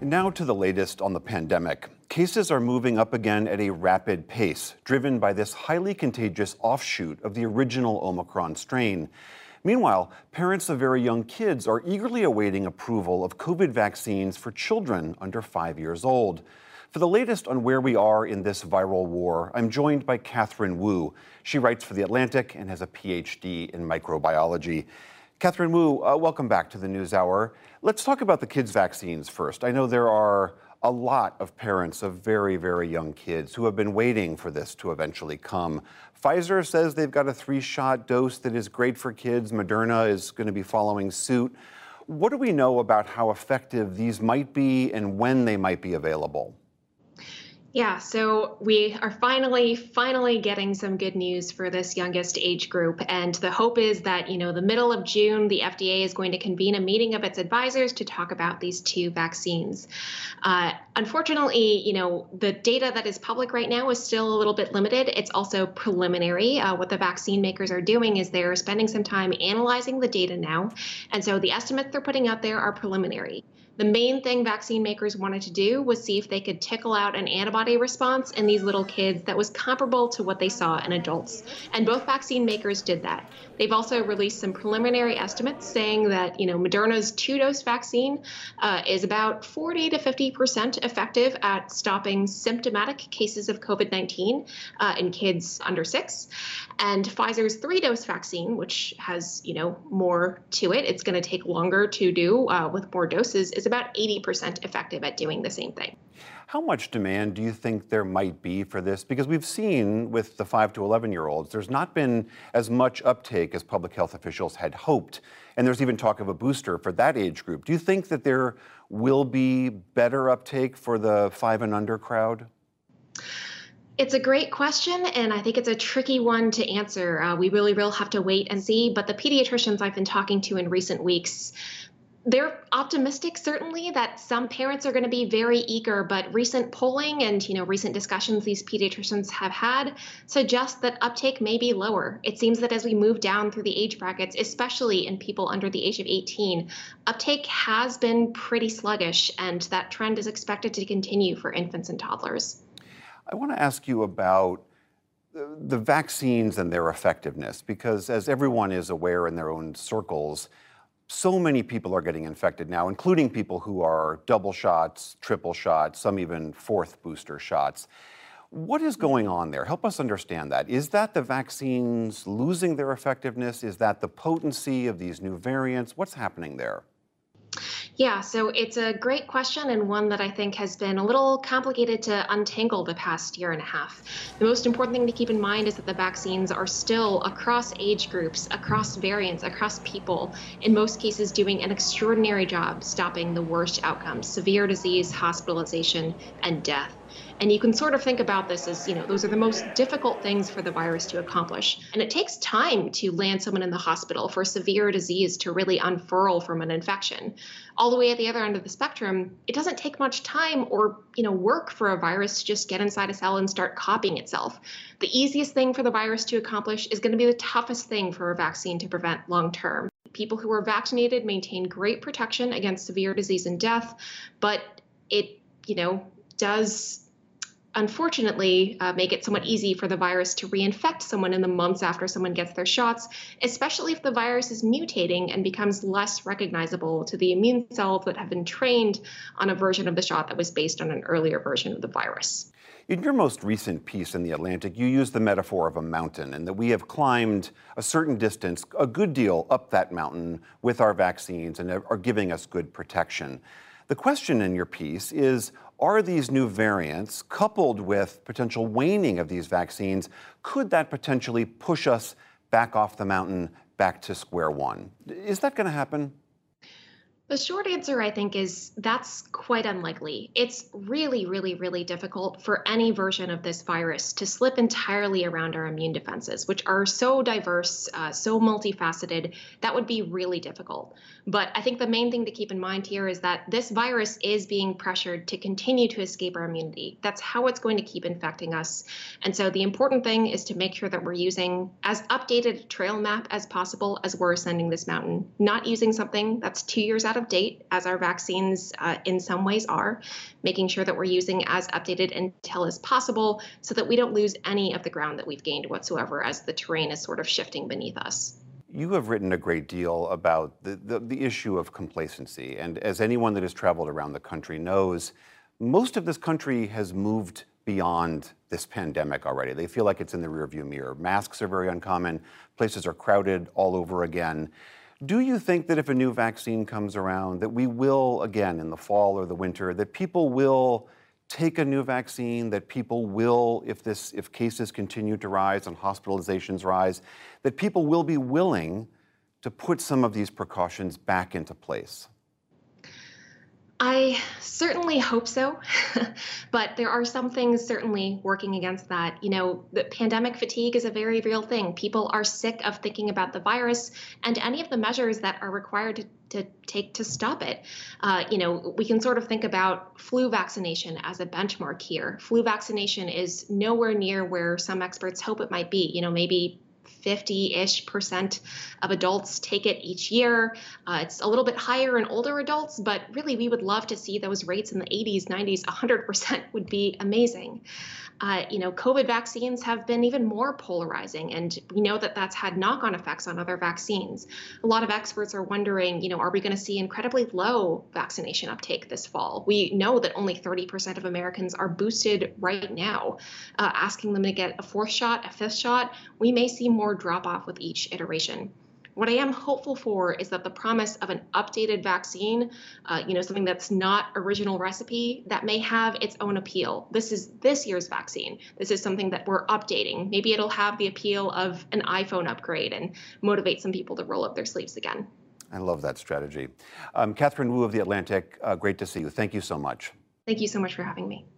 Now to the latest on the pandemic. Cases are moving up again at a rapid pace, driven by this highly contagious offshoot of the original Omicron strain. Meanwhile, parents of very young kids are eagerly awaiting approval of COVID vaccines for children under 5 years old. For the latest on where we are in this viral war, I'm joined by Catherine Wu. She writes for The Atlantic and has a PhD in microbiology. Catherine Wu, welcome back to the NewsHour. Let's talk about the kids' vaccines first. I know there are a lot of parents of very, very young kids who have been waiting for this to eventually come. Pfizer says they've got a 3-shot dose that is great for kids. Moderna is going to be following suit. What do we know about how effective these might be and when they might be available? Yeah, so we are finally getting some good news for this youngest age group. And the hope is that, the middle of June, the FDA is going to convene a meeting of its advisors to talk about these two vaccines. Unfortunately, the data that is public right now is still a little bit limited. It's also preliminary. What the vaccine makers are doing is they're spending some time analyzing the data now. And so the estimates they're putting out there are preliminary. The main thing vaccine makers wanted to do was see if they could tickle out an antibody response in these little kids that was comparable to what they saw in adults. And both vaccine makers did that. They've also released some preliminary estimates saying that, Moderna's 2-dose vaccine is about 40 to 50% effective at stopping symptomatic cases of COVID-19 in kids under 6. And Pfizer's 3-dose vaccine, which has, more to it, it's going to take longer to do with more doses, is about 80% effective at doing the same thing. How much demand do you think there might be for this? Because we've seen with the 5 to 11-year-olds, there's not been as much uptake as public health officials had hoped. And there's even talk of a booster for that age group. Do you think that there will be better uptake for the 5 and under crowd? It's a great question, and I think it's a tricky one to answer. We really will have to wait and see. But the pediatricians I've been talking to in recent weeks, they're optimistic, certainly, that some parents are going to be very eager, but recent polling and, recent discussions these pediatricians have had suggest that uptake may be lower. It seems that as we move down through the age brackets, especially in people under the age of 18, uptake has been pretty sluggish, and that trend is expected to continue for infants and toddlers. I want to ask you about the vaccines and their effectiveness, because as everyone is aware in their own circles, so many people are getting infected now, including people who are double shots, triple shots, some even 4th booster shots. What is going on there? Help us understand that. Is that the vaccines losing their effectiveness? Is that the potency of these new variants? What's happening there? Yeah, so it's a great question, and one that I think has been a little complicated to untangle the past year and a half. The most important thing to keep in mind is that the vaccines are still across age groups, across variants, across people, in most cases doing an extraordinary job stopping the worst outcomes: severe disease, hospitalization, and death. And you can sort of think about this as, those are the most difficult things for the virus to accomplish. And it takes time to land someone in the hospital for severe disease to really unfurl from an infection. All the way at the other end of the spectrum, it doesn't take much time or, work for a virus to just get inside a cell and start copying itself. The easiest thing for the virus to accomplish is going to be the toughest thing for a vaccine to prevent long term. People who are vaccinated maintain great protection against severe disease and death, but it, does unfortunately make it somewhat easy for the virus to reinfect someone in the months after someone gets their shots, especially if the virus is mutating and becomes less recognizable to the immune cells that have been trained on a version of the shot that was based on an earlier version of the virus. In your most recent piece in The Atlantic, you used the metaphor of a mountain, and that we have climbed a certain distance, a good deal up that mountain with our vaccines and are giving us good protection. The question in your piece is, are these new variants, coupled with potential waning of these vaccines, could that potentially push us back off the mountain, back to square one? Is that going to happen? The short answer, I think, is that's quite unlikely. It's really, really, really difficult for any version of this virus to slip entirely around our immune defenses, which are so diverse, so multifaceted. That would be really difficult. But I think the main thing to keep in mind here is that this virus is being pressured to continue to escape our immunity. That's how it's going to keep infecting us. And so the important thing is to make sure that we're using as updated a trail map as possible as we're ascending this mountain, not using something that's 2 years out of date, as our vaccines in some some ways are, making sure that we're using as updated intel as possible so that we don't lose any of the ground that we've gained whatsoever as the terrain is sort of shifting beneath us. You have written a great deal about the issue of complacency. And as anyone that has traveled around the country knows, most of this country has moved beyond this pandemic already. They feel like it's in the rearview mirror. Masks are very uncommon. Places are crowded all over again. Do you think that if a new vaccine comes around, that we will, again, in the fall or the winter, that people will take a new vaccine, that people will, if cases continue to rise and hospitalizations rise, that people will be willing to put some of these precautions back into place? I certainly hope so, but there are some things certainly working against that. The pandemic fatigue is a very real thing. People are sick of thinking about the virus and any of the measures that are required to take to stop it. We can sort of think about flu vaccination as a benchmark here. Flu vaccination is nowhere near where some experts hope it might be. Maybe 50-ish% of adults take it each year. It's a little bit higher in older adults, but really we would love to see those rates in the 80s, 90s, 100% would be amazing. COVID vaccines have been even more polarizing, and we know that that's had knock-on effects on other vaccines. A lot of experts are wondering, are we going to see incredibly low vaccination uptake this fall? We know that only 30% of Americans are boosted right now. Asking them to get a fourth shot, a fifth shot, we may see more drop-off with each iteration. What I am hopeful for is that the promise of an updated vaccine, something that's not original recipe, that may have its own appeal. This is this year's vaccine. This is something that we're updating. Maybe it'll have the appeal of an iPhone upgrade and motivate some people to roll up their sleeves again. I love that strategy. Catherine Wu of The Atlantic, great to see you. Thank you so much. Thank you so much for having me.